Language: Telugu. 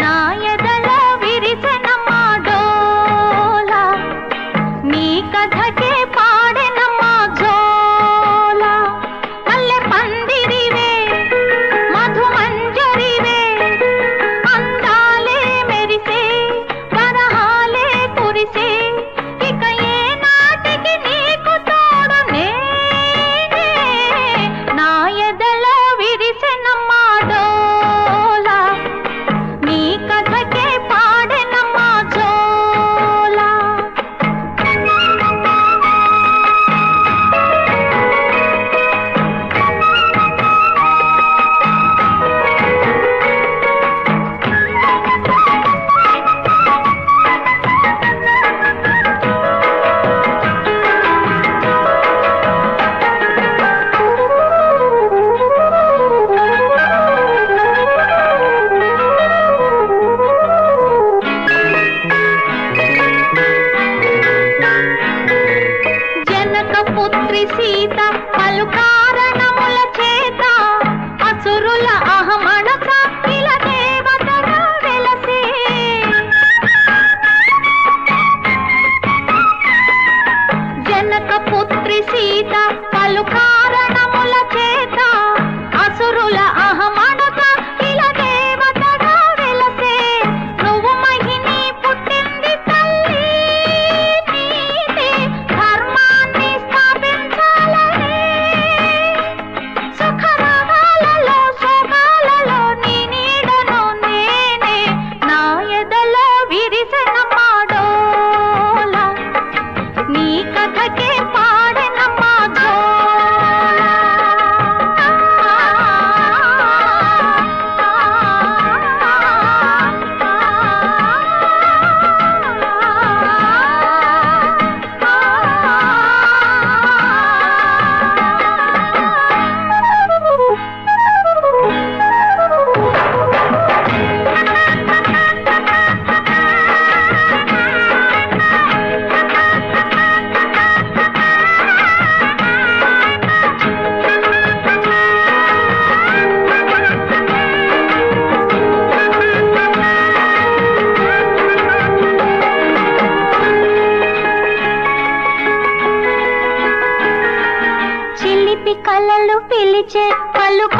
నా ఎదలో విరిసెనమ్మా డోలా, నీ కథకే పాడెనమ్మా జోలా. పల్లె పందిరివే మధుమంజరివే, అందాలే మెరిసే వరహాలే కురిసే, ఇక ఏ నాటికి నీకు తోడు నేనే. నా ఎదలో విరిసెనమ్మా డోలా, నీ కథకే పాడెనమ్మా జోలా. జనకపుత్రి సీత పలు కారణముల చేత, అసురుల అహమణక ఇల దేవతగా వెలసే. జనకపుత్రి సీత పలు కారణముల చేత, అసురుల అహమణక ఇల దేవతగా వెలసే. నువ్వు మహిని పుట్టింది తల్లి నీదే, ధర్మాన్ని స్థాపించాలనే. సుఖరాగాలలో శోకాలలో నీ నీడను నేనే. నా ఎదలో విరిసెనమ్మా డోలా, నీ కథకే పాడెనమ్మా జోలా. చిలిపి కలలు పిలిచే పలు